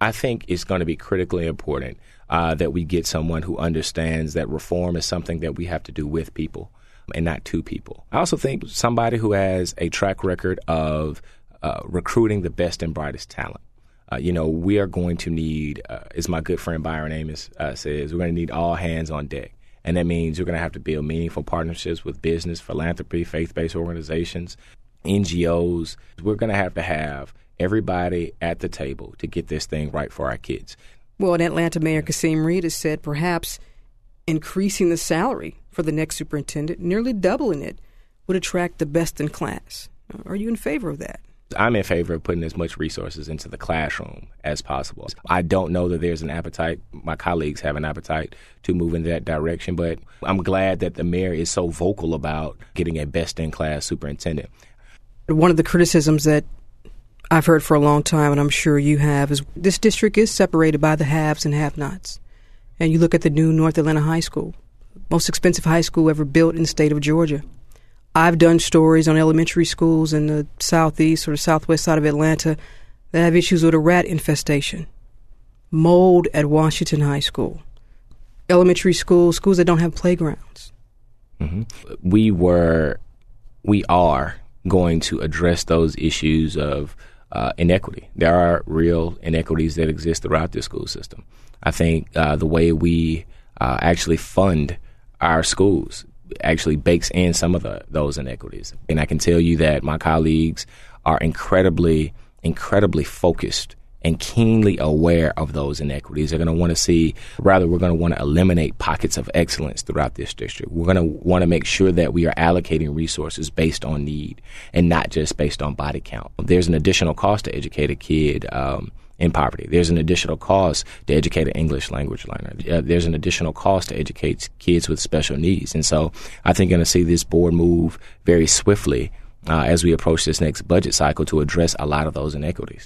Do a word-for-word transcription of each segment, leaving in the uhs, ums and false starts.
I think it's going to be critically important uh, that we get someone who understands that reform is something that we have to do with people and not to people. I also think somebody who has a track record of uh, recruiting the best and brightest talent. Uh, you know, we are going to need, uh, as my good friend Byron Amos uh, says, we're going to need all hands on deck. And that means you're going to have to build meaningful partnerships with business, philanthropy, faith-based organizations, N G Os. We're going to have to have everybody at the table to get this thing right for our kids. Well, Atlanta Mayor Kasim Reed has said perhaps increasing the salary for the next superintendent, nearly doubling it, would attract the best in class. Are you in favor of that? I'm in favor of putting as much resources into the classroom as possible. I don't know that there's an appetite. My colleagues have an appetite to move in that direction, but I'm glad that the mayor is so vocal about getting a best-in-class superintendent. One of the criticisms that I've heard for a long time, and I'm sure you have, is this district is separated by the haves and have-nots. And you look at the new North Atlanta High School, most expensive high school ever built in the state of Georgia. I've done stories on elementary schools in the southeast or the southwest side of Atlanta that have issues with a rat infestation, mold at Washington High School, elementary schools, schools that don't have playgrounds. Mm-hmm. We were, we are going to address those issues of uh, inequity. There are real inequities that exist throughout the school system. I think uh, the way we uh, actually fund our schools actually bakes in some of the, those inequities. And I can tell you that my colleagues are incredibly, incredibly focused and keenly aware of those inequities. They're going to want to see, rather, we're going to want to eliminate pockets of excellence throughout this district. We're going to want to make sure that we are allocating resources based on need and not just based on body count. There's an additional cost to educate a kid um, in poverty. There's an additional cost to educate an English language learner. Uh, there's an additional cost to educate kids with special needs. And so I think you're going to see this board move very swiftly uh, as we approach this next budget cycle to address a lot of those inequities.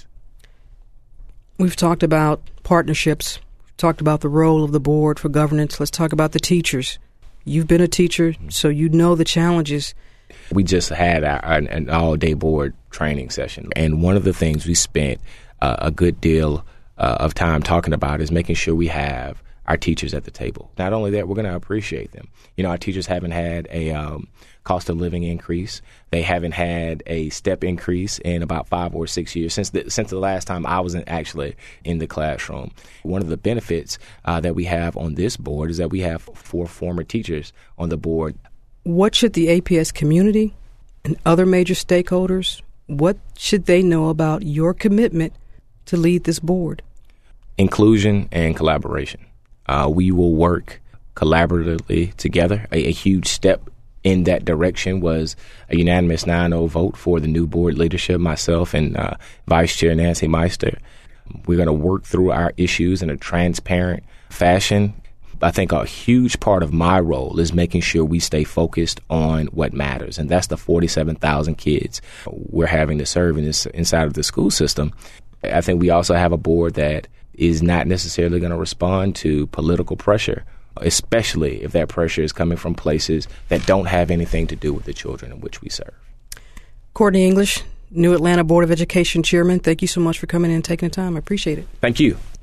We've talked about partnerships, we've talked about the role of the board for governance. Let's talk about the teachers. You've been a teacher, so you know the challenges. We just had our, an, an all-day board training session, and one of the things we spent uh, a good deal uh, of time talking about is making sure we have our teachers at the table. Not only that, we're going to appreciate them. You know, our teachers haven't had a um, cost of living increase. They haven't had a step increase in about five or six years since the, since the last time I was in, actually in the classroom. One of the benefits uh, that we have on this board is that we have four former teachers on the board. What should the A P S community and other major stakeholders, what should they know about your commitment to lead this board? Inclusion and collaboration. Uh, we will work collaboratively together. A, a huge step in that direction was a unanimous nine oh vote for the new board leadership, myself and uh, Vice Chair Nancy Meister. We're going to work through our issues in a transparent fashion. I think a huge part of my role is making sure we stay focused on what matters, and that's the forty-seven thousand kids we're having to serve in this, inside of the school system. I think we also have a board that is not necessarily going to respond to political pressure, especially if that pressure is coming from places that don't have anything to do with the children in which we serve. Courtney English, New Atlanta Board of Education Chairman, thank you so much for coming in and taking the time. I appreciate it. Thank you.